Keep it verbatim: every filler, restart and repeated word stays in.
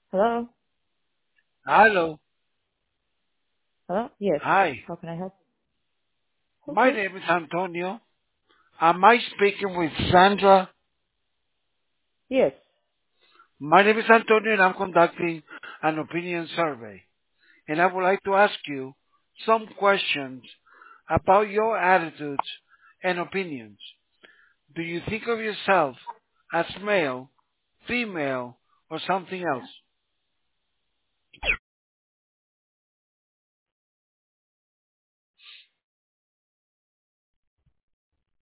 Hello? Hello. Hello? Yes. Hi. How can I help? Who's My this? name is Antonio. Am I speaking with Sandra? Yes. My name is Antonio and I'm conducting an opinion survey. And I would like to ask you some questions about your attitudes and opinions. Do you think of yourself as male, female, or something else?